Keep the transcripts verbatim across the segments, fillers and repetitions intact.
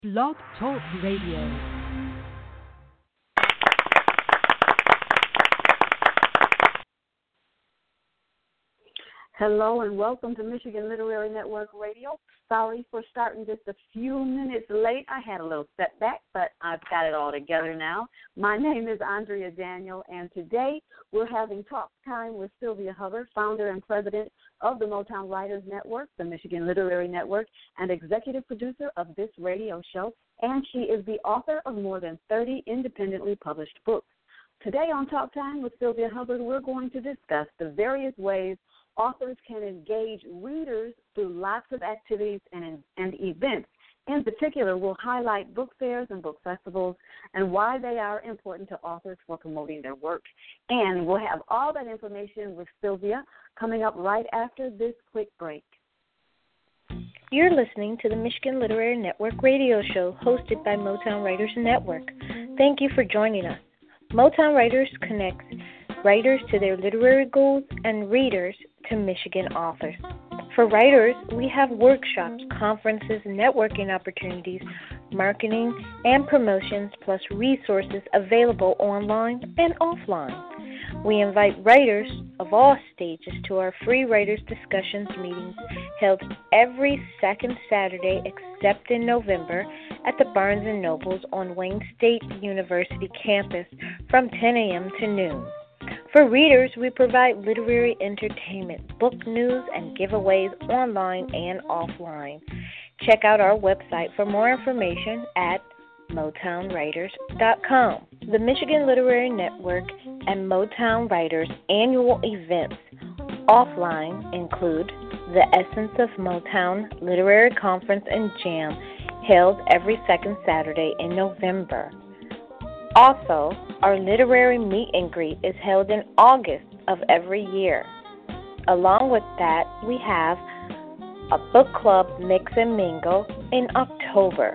Blog Talk Radio. Hello and welcome to Michigan Literary Network Radio. Sorry for starting just a few minutes late. I had a little setback, but I've got it all together now. My name is Andrea Daniel, and today we're having talk time with Sylvia Hubbard, founder and president of the Motown Writers Network, the Michigan Literary Network, and executive producer of this radio show. And she is the author of more than thirty independently published books. Today on Talk Time with Sylvia Hubbard, we're going to discuss the various ways authors can engage readers through lots of activities and, and events. In particular, we'll highlight book fairs and book festivals and why they are important to authors for promoting their work. And we'll have all that information with Sylvia coming up right after this quick break. You're listening to the Michigan Literary Network radio show hosted by Motown Writers Network. Thank you for joining us. Motown Writers connects writers to their literary goals and readers to Michigan authors. For writers, we have workshops, conferences, networking opportunities, marketing, and promotions, plus resources available online and offline. We invite writers of all stages to our free Writers Discussions meetings held every second Saturday except in November at the Barnes and Nobles on Wayne State University campus from ten a.m. to noon. For readers, we provide literary entertainment, book news, and giveaways online and offline. Check out our website for more information at motown writers dot com. The Michigan Literary Network and Motown Writers annual events offline include the Essence of Motown Literary Conference and Jam held every second Saturday in November. Also, our literary meet and greet is held in August of every year. Along with that, we have a book club mix and mingle in October.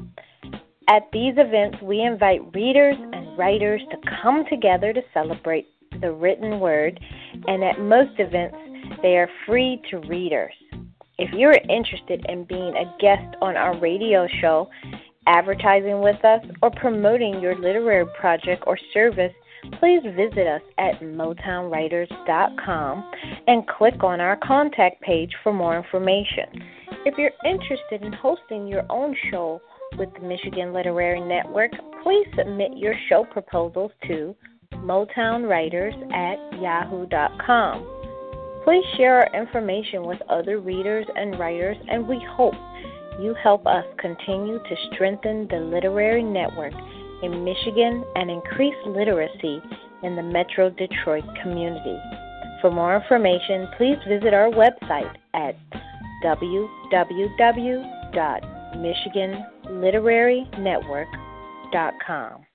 At these events, we invite readers and writers to come together to celebrate the written word, and at most events, they are free to readers. If you're interested in being a guest on our radio show, advertising with us, or promoting your literary project or service, please visit us at motown writers dot com and click on our contact page for more information. If you're interested in hosting your own show with the Michigan Literary Network, please submit your show proposals to motown writers at yahoo dot com. Please share our information with other readers and writers, and we hope you help us continue to strengthen the literary network in Michigan and increase literacy in the Metro Detroit community. For more information, please visit our website at w w w dot michigan literary network dot com.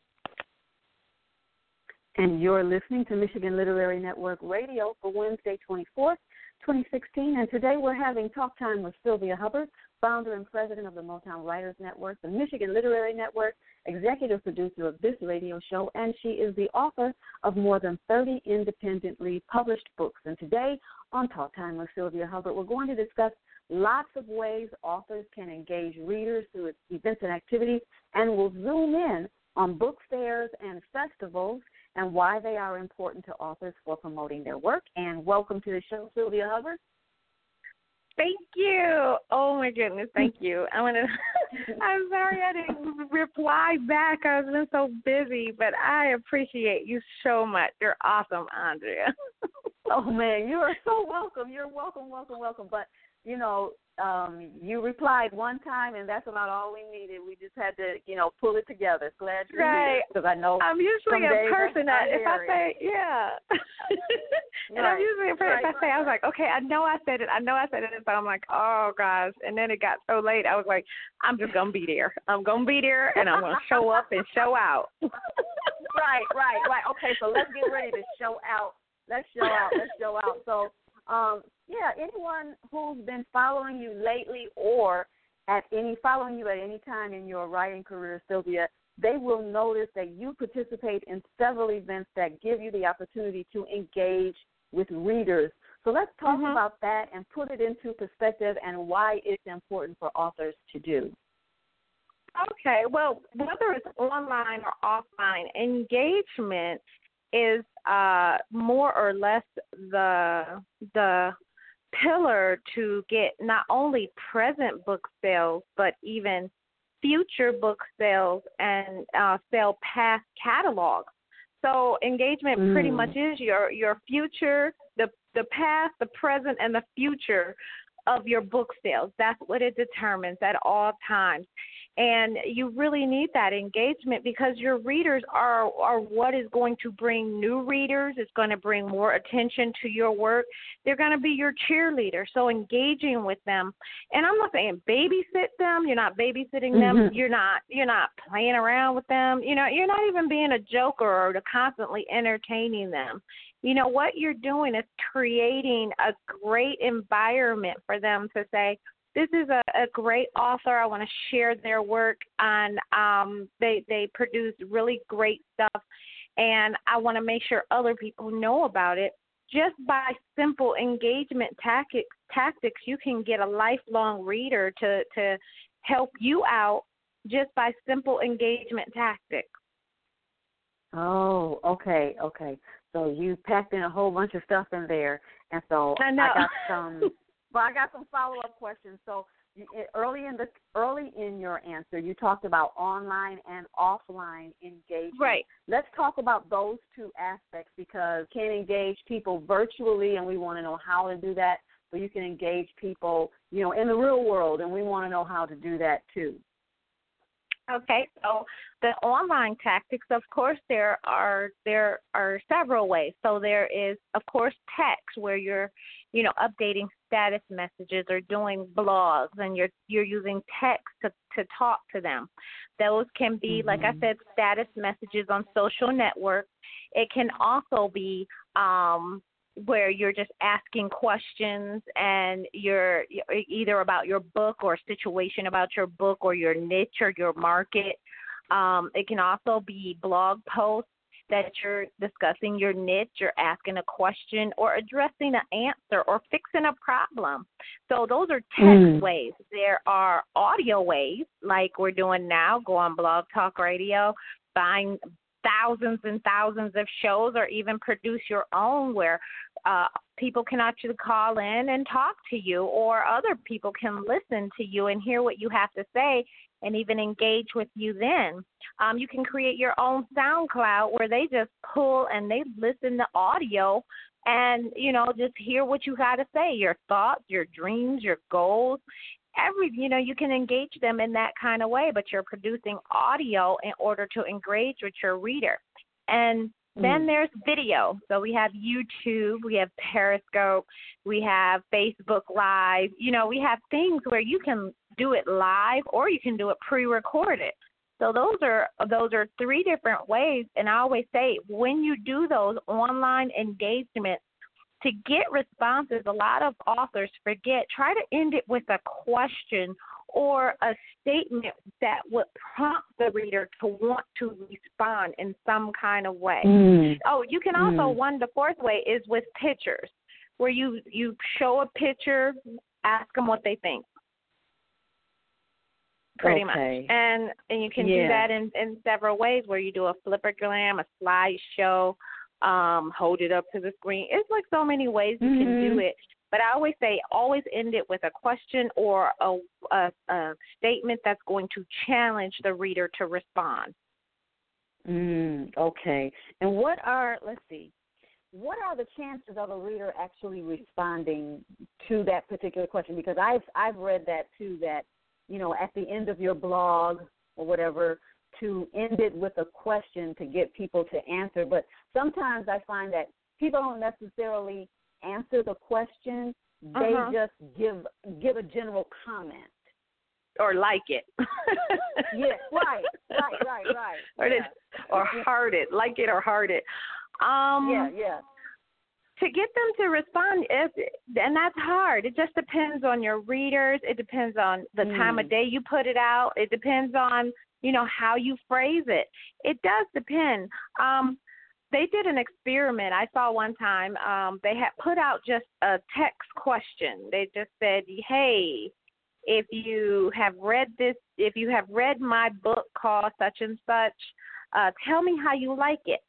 And you're listening to Michigan Literary Network Radio for Wednesday, twenty-fourth, twenty sixteen. And today we're having talk time with Sylvia Hubbard, founder and president of the Motown Writers Network, the Michigan Literary Network, executive producer of this radio show, and she is the author of more than thirty independently published books. And today on Talk Time with Sylvia Hubbard, we're going to discuss lots of ways authors can engage readers through events and activities, and we'll zoom in on book fairs and festivals and why they are important to authors for promoting their work. And welcome to the show, Sylvia Hubbard. Thank you. Oh, my goodness. Thank you. I want to, I'm sorry I didn't reply back. I've been so busy, but I appreciate you so much. You're awesome, Andrea. Oh, man, you are so welcome. You're welcome, welcome, welcome. But, you know, um, you replied one time, and that's about all we needed. We just had to, you know, pull it together. Glad you're right. here, because I know I'm usually a person that if I say, it. yeah. and right. I'm usually a person right, if I say, I was like, okay, I know I said it. I know I said it. But I'm like, oh, gosh. And then it got so late. I was like, I'm just going to be there. I'm going to be there, and I'm going to show up and show out. right, right, right. Okay, so let's get ready to show out. Let's show out. Let's show out. So, um, yeah, anyone who's been following you lately or at any following you at any time in your writing career, Sylvia, they will notice that you participate in several events that give you the opportunity to engage with readers. So let's talk mm-hmm. about that and put it into perspective and why it's important for authors to do. Okay, well, whether it's online or offline, engagement is uh, more or less the the pillar to get not only present book sales, but even future book sales and uh, sell past catalogs. So engagement mm. pretty much is your, your future, the the past, the present, and the future of your book sales. That's what it determines at all times. And you really need that engagement because your readers are, are what is going to bring new readers. It's going to bring more attention to your work. They're going to be your cheerleader. So engaging with them. And I'm not saying babysit them. You're not babysitting mm-hmm. them. You're not you're not playing around with them. You know, you're not even being a joker or constantly entertaining them. You know, what you're doing is creating a great environment for them to say, this is a, a great author. I want to share their work, and um, they they produce really great stuff, and I want to make sure other people know about it. Just by simple engagement tactics, tactics, you can get a lifelong reader to, to help you out just by simple engagement tactics. Oh, okay, okay. So you packed in a whole bunch of stuff in there, and so I, know. I got some. Well, I got some follow-up questions. So early in the early in your answer, you talked about online and offline engagement. Right. Let's talk about those two aspects because you can engage people virtually, and we want to know how to do that. But you can engage people, you know, in the real world, and we want to know how to do that too. Okay, so the online tactics, of course, there are there are several ways. So there is, of course, text where you're, you know, updating status messages or doing blogs, and you're you're using text to, to talk to them. Those can be, mm-hmm. like I said, status messages on social networks. It can also be um, where you're just asking questions and you're, you're either about your book or a situation about your book or your niche or your market. Um, it can also be blog posts that you're discussing your niche, you're asking a question or addressing an answer or fixing a problem. So those are text mm. ways. There are audio ways like we're doing now, go on Blog Talk Radio, buying thousands and thousands of shows or even produce your own where uh, people can actually call in and talk to you, or other people can listen to you and hear what you have to say and even engage with you then. Um, you can create your own SoundCloud where they just pull and they listen to audio and, you know, just hear what you got to say, your thoughts, your dreams, your goals. Every, you know, you can engage them in that kind of way, but you're producing audio in order to engage with your reader. And then mm. there's video. So we have YouTube, we have Periscope, we have Facebook Live. You know, we have things where you can do it live or you can do it pre-recorded. So those are those are three different ways. And I always say when you do those online engagements, to get responses, a lot of authors forget, try to end it with a question or a statement that would prompt the reader to want to respond in some kind of way. Mm. Oh, you can also, mm. one, the fourth way is with pictures, where you, you show a picture, ask them what they think. Pretty okay. much. And and you can yeah. do that in, in several ways, where you do a flippergram, a slideshow, Um, hold it up to the screen. It's like so many ways you mm-hmm. can do it. But I always say always end it with a question or a, a, a statement that's going to challenge the reader to respond. Mm, okay. And what are, let's see, what are the chances of a reader actually responding to that particular question? Because I've, I've read that too, that, you know, at the end of your blog or whatever, to end it with a question to get people to answer. But sometimes I find that people don't necessarily answer the question. They uh-huh. just give give a general comment. Or like it. Yes, right, right, right, right. Or, yeah. it, or heart it, like it or heart it. Um, yeah, yeah. To get them to respond, is, and that's hard. It just depends on your readers. It depends on the mm. time of day you put it out. It depends on, you know, how you phrase it. It does depend. Um, they did an experiment I saw one time. Um, they had put out just a text question. They just said, hey, if you have read this, if you have read my book called such and such, uh, tell me how you like it.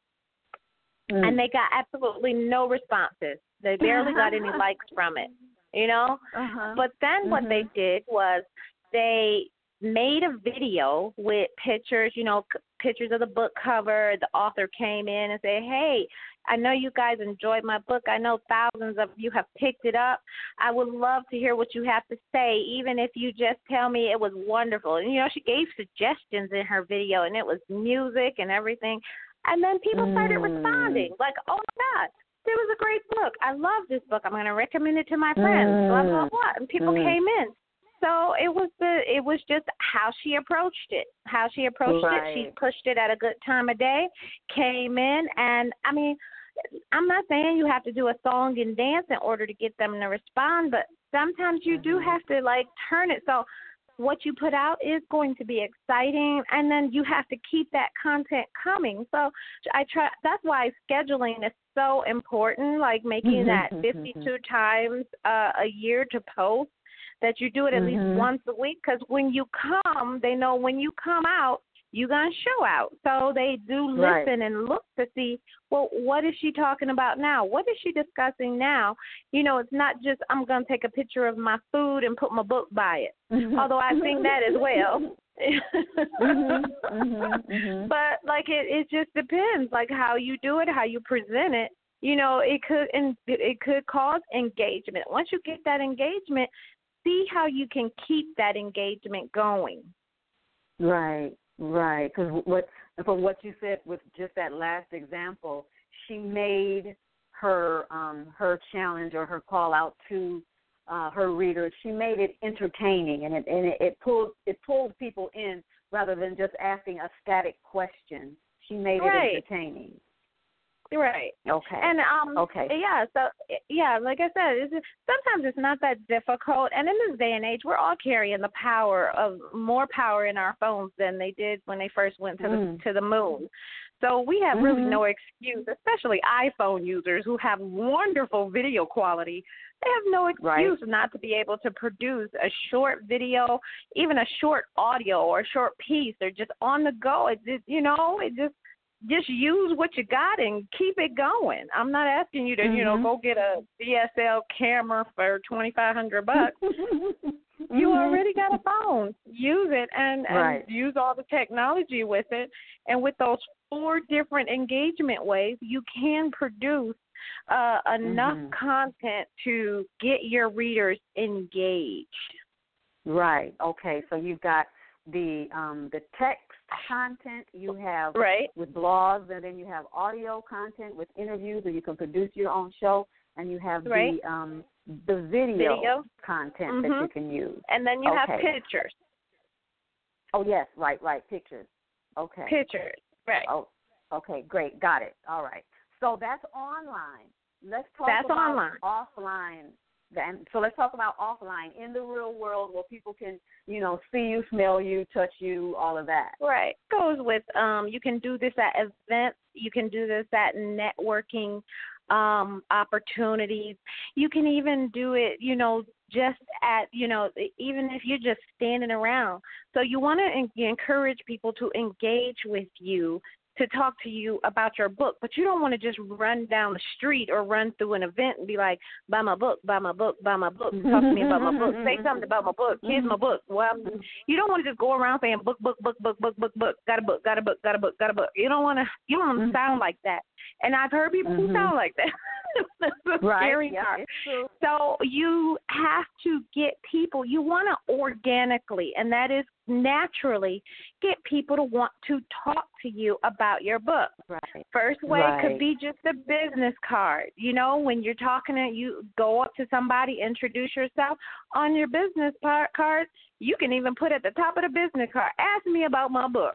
Mm. And they got absolutely no responses. They barely got any likes from it, you know. Uh-huh. But then mm-hmm. what they did was they made a video with pictures, you know, c- pictures of the book cover. The author came in and said, hey, I know you guys enjoyed my book. I know thousands of you have picked it up. I would love to hear what you have to say, even if you just tell me it was wonderful. And, you know, she gave suggestions in her video, and it was music and everything. And then people started mm. responding, like, oh, my God, this was a great book. I love this book. I'm going to recommend it to my friends, mm. blah, blah, blah. And people mm. came in. So it was the it was just how she approached it. How she approached right. it. She pushed it at a good time of day, came in, and I mean, I'm not saying you have to do a song and dance in order to get them to respond, but sometimes you mm-hmm. do have to like turn it so what you put out is going to be exciting, and then you have to keep that content coming. So I try. That's why scheduling is so important. Like making that fifty-two times uh, a year to post. That you do it at mm-hmm. least once a week, because when you come, they know when you come out, you're going to show out. So they do listen right. and look to see, well, what is she talking about now? What is she discussing now? You know, it's not just I'm going to take a picture of my food and put my book by it, mm-hmm. although I think that as well. mm-hmm. Mm-hmm. Mm-hmm. But, like, it, it just depends, like, how you do it, how you present it. You know, it could it could cause engagement. Once you get that engagement, see how you can keep that engagement going. Right, right. Because what, from what you said with just that last example, she made her um, her challenge or her call out to uh, her readers. She made it entertaining, and it and it, it pulled it pulled people in rather than just asking a static question. She made right. it entertaining. Right. Okay. And um. Okay. Yeah. So yeah, like I said, it's, sometimes it's not that difficult. And in this day and age, we're all carrying the power of more power in our phones than they did when they first went to mm. the to the moon. So we have mm-hmm. really no excuse, especially iPhone users who have wonderful video quality. They have no excuse right. not to be able to produce a short video, even a short audio or a short piece. They're just on the go. It just, you know, it just. Just use what you got and keep it going. I'm not asking you to, mm-hmm. you know, go get a D S L camera for twenty-five hundred bucks. mm-hmm. You already got a phone. Use it and, and right. use all the technology with it. And with those four different engagement ways, you can produce uh, enough mm-hmm. content to get your readers engaged. Right. Okay. So you've got the um, the text content you have right. with blogs, and then you have audio content with interviews, or you can produce your own show, and you have right. the um, the video, video. content mm-hmm. that you can use. And then you okay. have pictures. Oh, yes, right, right, pictures. Okay. Pictures, right. Oh, okay, great, got it. All right. So that's online. Let's talk that's about online. offline. Then, so let's talk about offline, in the real world, where people can, you know, see you, smell you, touch you, all of that. Right. Goes with, um, you can do this at events. You can do this at networking um, opportunities. You can even do it, you know, just at, you know, even if you're just standing around. So you want to en- encourage people to engage with you, to talk to you about your book, but you don't want to just run down the street or run through an event and be like, buy my book, buy my book, buy my book, talk to me about my book, say something about my book, here's my book. Well, you don't want to just go around saying book, book, book, book, book, book, book, got a book, got a book, got a book, got a book. You don't want to, you don't want to sound like that. And I've heard people mm-hmm. who sound like that. That's the right. scary yeah, part. So you have to get people, you want to organically, and that is naturally, get people to want to talk to you about your book. Right. First way right. could be just a business card. You know, when you're talking to you, go up to somebody, introduce yourself. On your business par- card, you can even put at the top of the business card, ask me about my book.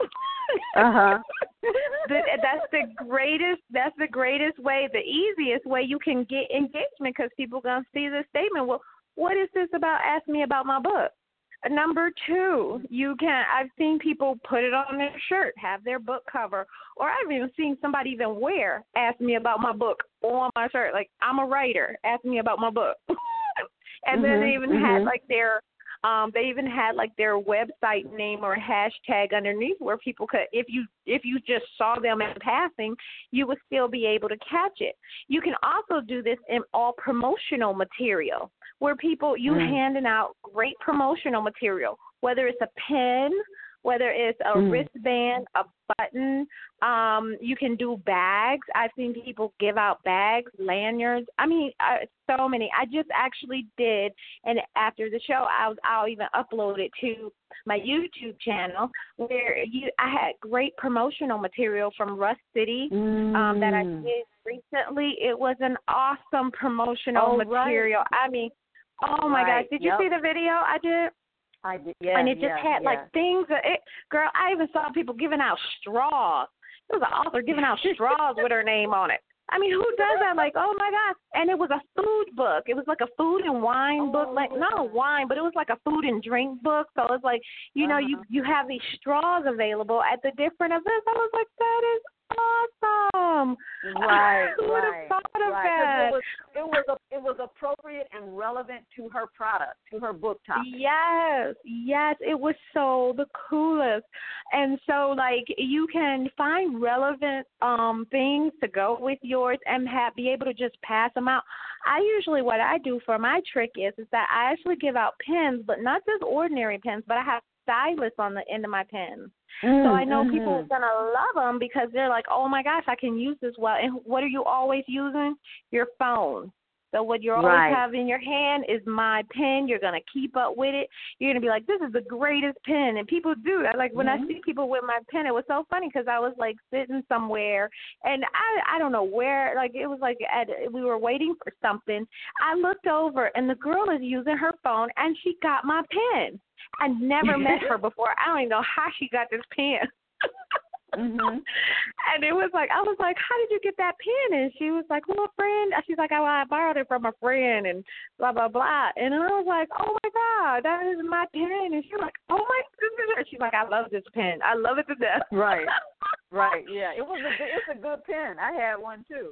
uh-huh. That's the greatest. That's the greatest way. The easiest way you can get engagement, because people are gonna see this statement. Well, what is this about? Ask me about my book. Number two, you can. I've seen people put it on their shirt, have their book cover, or I've even seen somebody even wear "Ask me about my book" on my shirt. Like, I'm a writer. Ask me about my book. And mm-hmm, then they even mm-hmm. had like their Um, they even had like their website name or hashtag underneath where people could, if you if you just saw them in passing, you would still be able to catch it. You can also do this in all promotional material, where people you mm. handing out great promotional material, whether it's a pen, whether it's a mm. wristband, a button. Um, you can do bags. I've seen people give out bags, lanyards. I mean, uh, so many. I just actually did, and after the show, I'll, I'll even upload it to my YouTube channel where you, I had great promotional material from Rust City mm. um, that I did recently. It was an awesome promotional oh, material. Right. I mean, oh, my right. gosh. Did you yep. see the video I did? I did, yeah, and it just yeah, had yeah. like things that it, girl, I even saw people giving out straws. There was an author giving out straws with her name on it. I mean, who does that? Like, oh my gosh. And it was a food book. It was like a food and wine oh, book, like not a wine, but it was like a food and drink book. So it's like, you uh-huh. know, you you have these straws available at the different events. I was like, that is awesome. Right, Who would right, have thought of right. that? It was it was a, it was appropriate and relevant to her product, to her book topic. Yes, yes, it was so the coolest. And so, like, you can find relevant um things to go with yours and have, be able to just pass them out. I usually, what I do for my trick is, is that I actually give out pens, but not just ordinary pens, but I have stylus on the end of my pens. Mm, so I know mm-hmm. people are going to love them because they're like, oh, my gosh, I can use this well. And what are you always using? Your phone. So what you always right. have in your hand is my pen. You're going to keep up with it. You're going to be like, this is the greatest pen. And people do that. Like, when mm-hmm. I see people with my pen, it was so funny because I was, like, sitting somewhere. And I I don't know where. Like, it was like at, we were waiting for something. I looked over, and the girl is using her phone, and she got my pen. I never met her before. I don't even know how she got this pen. mm-hmm. And it was like, I was like, how did you get that pen? And she was like, well, a friend. She's like, oh, I borrowed it from a friend and blah, blah, blah. And I was like, oh, my God, that is my pen. And she's like, oh, my goodness. She's like, I love this pen. I love it to death. Right. Right, yeah. It was a good, it's a good pen. I had one, too.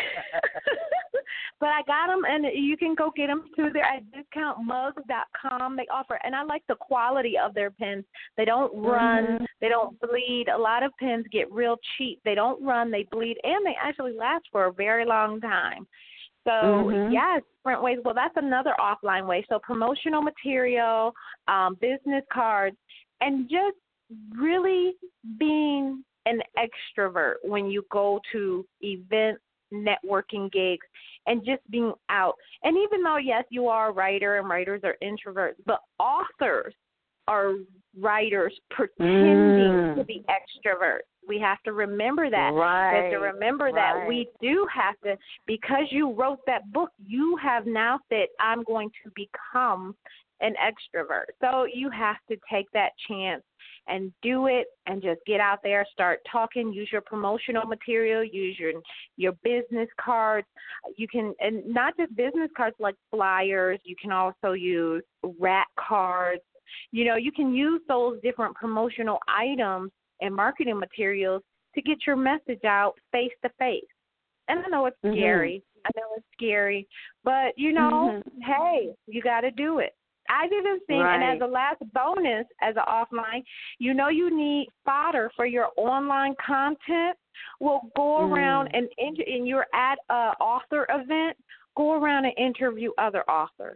But I got them, and you can go get them, too. They're at discount mugs dot com. They offer, and I like the quality of their pens. They don't run. Mm-hmm. They don't bleed. A lot of pens get real cheap. They don't run. They bleed, and they actually last for a very long time. So, mm-hmm. yes, different ways. Well, that's another offline way. So promotional material, um, business cards, and just really being an extrovert when you go to events, networking gigs, and just being out. And even though, yes, you are a writer and writers are introverts, but authors are writers pretending mm. to be extroverts. We have to remember that. Right. We have to remember right. that we do have to, because you wrote that book, you have now said, I'm going to become an extrovert. So you have to take that chance and do it and just get out there, start talking, use your promotional material, use your your business cards. You can, and not just business cards like flyers, you can also use rat cards. You know, you can use those different promotional items and marketing materials to get your message out face to face. And I know it's mm-hmm. scary. I know it's scary. But, you know, mm-hmm. hey, you got to do it. I didn't think, right. and as a last bonus, as an offline, you know you need fodder for your online content. Well, go mm. around and, inter- and you're at an author event, go around and interview other authors.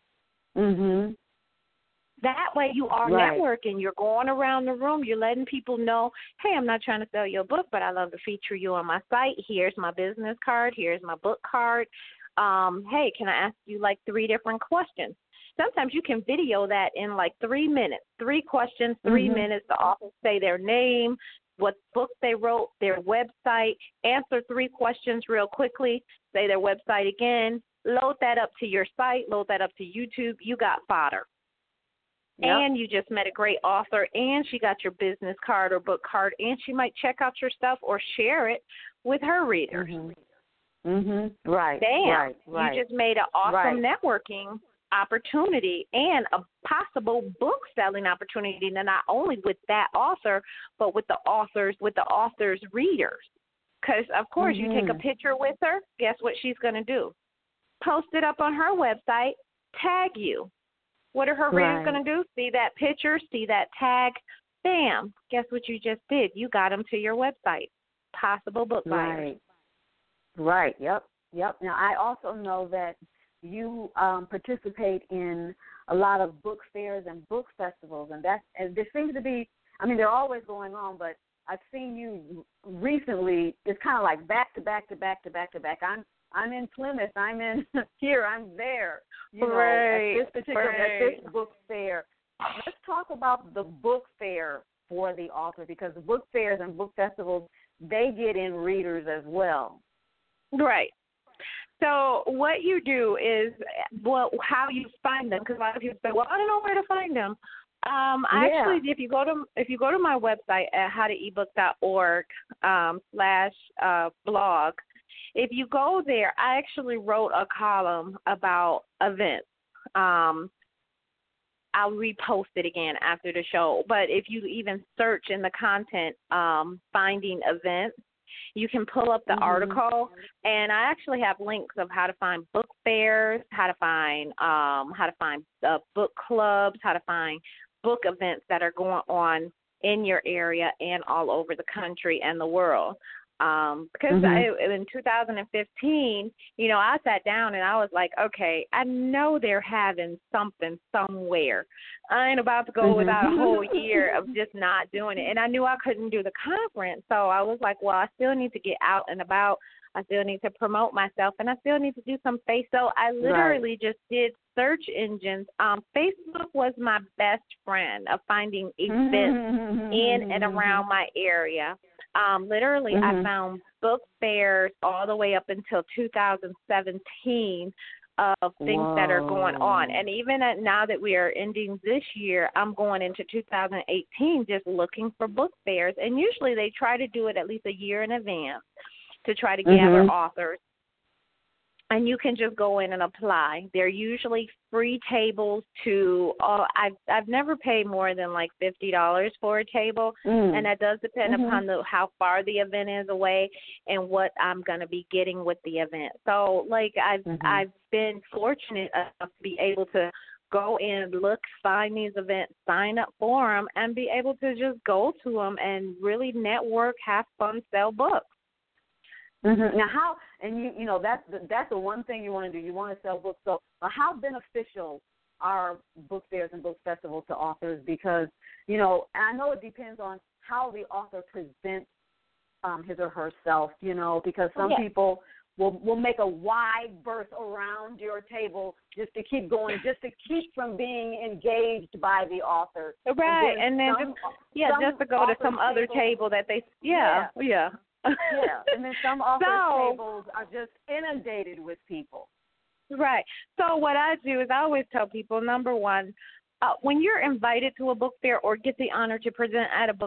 Mm-hmm. That way you are right. networking. You're going around the room. You're letting people know, hey, I'm not trying to sell you a book, but I love to feature you on my site. Here's my business card. Here's my book card. Um, hey, can I ask you like three different questions? Sometimes you can video that in like three minutes, three questions, three mm-hmm. minutes. The author say their name, what book they wrote, their website, answer three questions real quickly, say their website again, load that up to your site, load that up to YouTube. You got fodder. Yep. And you just met a great author, and she got your business card or book card, and she might check out your stuff or share it with her readers. Mm-hmm. Mm-hmm. Right. Damn, right, right. You just made an awesome right. networking opportunity and a possible book selling opportunity, not only with that author, but with the authors, with the author's readers. Because, of course, mm-hmm. you take a picture with her, guess what she's going to do? Post it up on her website, tag you. What are her readers Right. going to do? See that picture, see that tag, bam, guess what you just did? You got them to your website. Possible book buyers. Right. Right. Yep. Yep. Now, I also know that you um, participate in a lot of book fairs and book festivals, and that and there seems to be, I mean, they're always going on, but I've seen you recently. It's kind of like back to back to back to back to back. I'm I'm in Plymouth. I'm in here. I'm there. You know, right. at this particular right. at this book fair. Let's talk about the book fair for the author, because the book fairs and book festivals, they get in readers as well. Right. So what you do is, well, how you find them, because a lot of people say, well, I don't know where to find them. Um, Yeah. actually, if you go to if you go to my website at how to ebook dot org um, slash uh, blog, if you go there, I actually wrote a column about events. Um, I'll repost it again after the show. But if you even search in the content, um, finding events, you can pull up the mm-hmm. article, and I actually have links of how to find book fairs, how to find um, how to find uh, book clubs, how to find book events that are going on in your area and all over the country and the world. Um, because mm-hmm. I, in two thousand fifteen, you know, I sat down and I was like, okay, I know they're having something somewhere. I ain't about to go mm-hmm. without a whole year of just not doing it. And I knew I couldn't do the conference. So I was like, well, I still need to get out and about. I still need to promote myself, and I still need to do some face. So I literally right. just did search engines. Um, Facebook was my best friend of finding events mm-hmm. in and around my area. Um, literally, mm-hmm. I found book fairs all the way up until two thousand seventeen of things Whoa. that are going on. And even at, now that we are ending this year, I'm going into two thousand eighteen just looking for book fairs. And usually they try to do it at least a year in advance to try to gather mm-hmm. authors. And you can just go in and apply. They're usually free tables to, uh, I've, I've never paid more than like fifty dollars for a table, mm. and that does depend mm-hmm. upon the, how far the event is away and what I'm going to be getting with the event. So, like, I've, mm-hmm. I've been fortunate enough to be able to go in, look, find these events, sign up for them, and be able to just go to them and really network, have fun, sell books. Mm-hmm. Now, how and you you know that's the, that's the one thing you want to do. You want to sell books. So, uh, how beneficial are book fairs and book festivals to authors? Because you know, and I know it depends on how the author presents um, his or herself. You know, because some yes. people will will make a wide berth around your table just to keep going, just to keep from being engaged by the author. Right, and then, and then some, just yeah, just to go to some other table that they yeah yeah. yeah. yeah, and then some author so, tables are just inundated with people. Right. So what I do is I always tell people, number one, uh, when you're invited to a book fair or get the honor to present at a book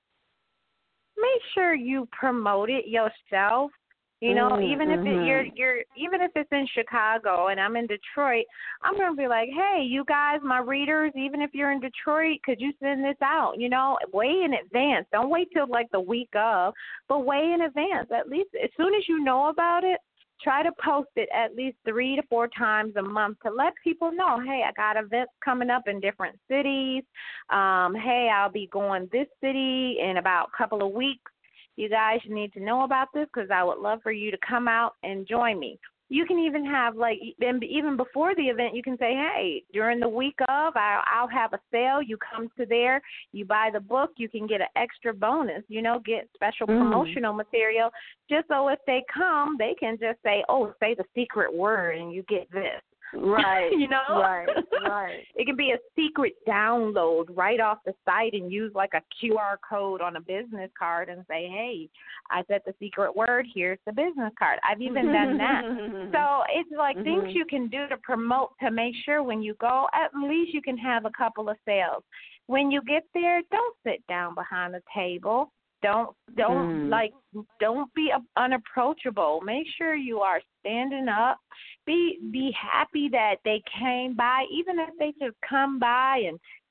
fair, make sure you promote it yourself. You know, mm, even if mm-hmm. it, you're you're even if it's in Chicago and I'm in Detroit, I'm gonna be like, hey, you guys, my readers, even if you're in Detroit, could you send this out? You know, way in advance. Don't wait till like the week of, but way in advance. At least as soon as you know about it, try to post it at least three to four times a month to let people know, hey, I got events coming up in different cities. Um, hey, I'll be going this city in about a couple of weeks. You guys need to know about this because I would love for you to come out and join me. You can even have, like, even before the event, you can say, hey, during the week of, I'll, I'll have a sale. You come to there, you buy the book, you can get an extra bonus, you know, get special mm. promotional material, just so if they come, they can just say, oh, say the secret word and you get this. Right. you know? Right, right. It can be a secret download right off the site and use like a Q R code on a business card and say, hey, I said the secret word, here's the business card. I've even done that. So it's like mm-hmm. things you can do to promote to make sure when you go, at least you can have a couple of sales. When you get there, don't sit down behind the table. Don't don't mm. like don't be unapproachable. Make sure you are standing up. Be be happy that they came by, even if they just come by and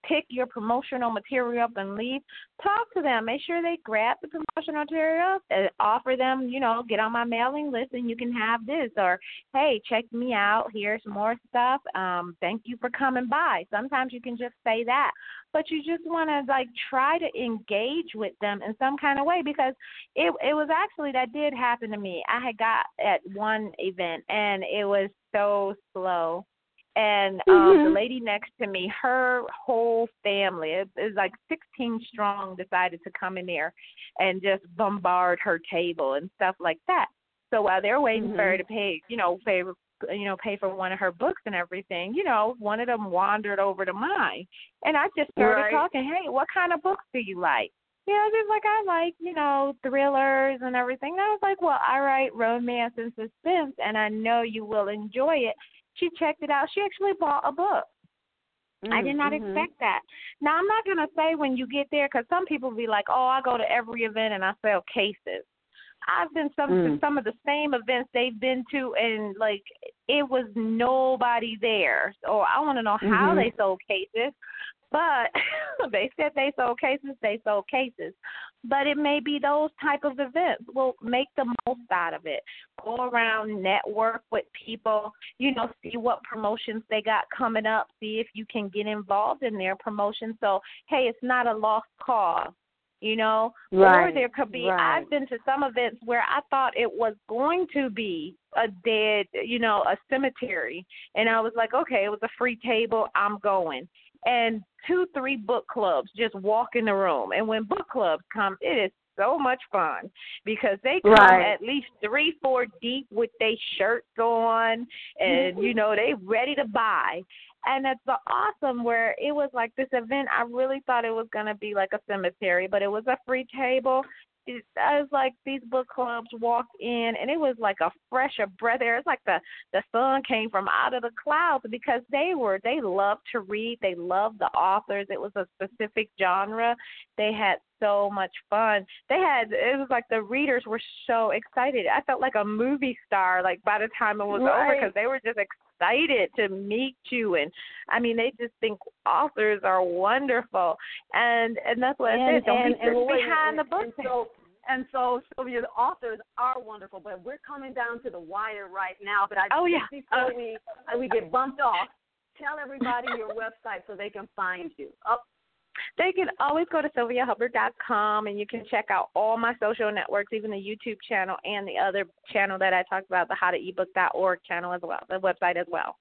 pick your promotional material up and leave, talk to them. Make sure they grab the promotional material and offer them, you know, get on my mailing list and you can have this. Or, hey, check me out. Here's more stuff. Um, thank you for coming by. Sometimes you can just say that. But you just want to, like, try to engage with them in some kind of way, because it it was actually, that did happen to me. I had got at one event, and it was so slow. And um, mm-hmm. the lady next to me, her whole family, it, it was like sixteen strong, decided to come in there and just bombard her table and stuff like that. So while they're waiting mm-hmm. for her to pay, you know, pay, you know, pay for one of her books and everything, you know, one of them wandered over to mine. And I just started right. talking, hey, what kind of books do you like? You know, just like, I like, you know, thrillers and everything. And I was like, well, I write romance and suspense, and I know you will enjoy it. She checked it out. She actually bought a book. Mm-hmm. I did not mm-hmm. expect that. Now, I'm not going to say when you get there, because some people be like, oh, I go to every event and I sell cases. I've been some mm. to some of the same events they've been to, and, like, it was nobody there. So I want to know mm-hmm. how they sold cases. But they said they sold cases, they sold cases. But it may be those type of events. Well, make the most out of it. Go around, network with people, you know, see what promotions they got coming up, see if you can get involved in their promotion. So, hey, it's not a lost cause, you know. Right. Or there could be, right. I've been to some events where I thought it was going to be a dead, you know, a cemetery. And I was like, okay, it was a free table, I'm going. And two, three book clubs just walk in the room. And when book clubs come, it is so much fun, because they come right. at least three, four deep with their shirts on, and, you know, they ready to buy. And it's awesome where it was like this event, I really thought it was going to be like a cemetery, but it was a free table. It, I was like, these book clubs walked in, and it was like a fresher breath air. It's like the, the sun came from out of the clouds, because they were, they loved to read. They loved the authors. It was a specific genre. They had so much fun. They had, it was like the readers were so excited. I felt like a movie star, like, by the time it was right. over, because they were just excited to meet you. And, I mean, they just think authors are wonderful. And and that's what and, I said. Don't and, be sitting and, behind and, the book. And so, and so, Sylvia, the authors are wonderful, but we're coming down to the wire right now. But I oh, yeah. before uh, we we get bumped off, tell everybody your website so they can find you. Oh. They can always go to sylvia hubbard dot com, and you can check out all my social networks, even the YouTube channel and the other channel that I talked about, the how to ebook dot org channel as well, the website as well.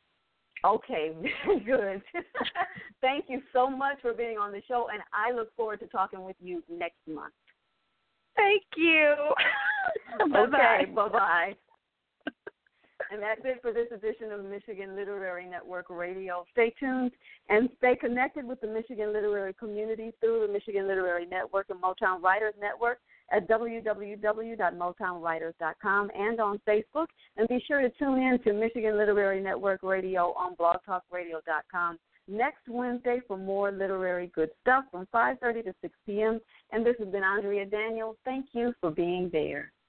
Okay, very good. Thank you so much for being on the show, and I look forward to talking with you next month. Thank you. Okay, bye-bye. And that's it for this edition of Michigan Literary Network Radio. Stay tuned and stay connected with the Michigan literary community through the Michigan Literary Network and Motown Writers Network at w w w dot motown writers dot com and on Facebook. And be sure to tune in to Michigan Literary Network Radio on blog talk radio dot com next Wednesday for more literary good stuff from five thirty to six p.m. And this has been Andrea Daniel. Thank you for being there.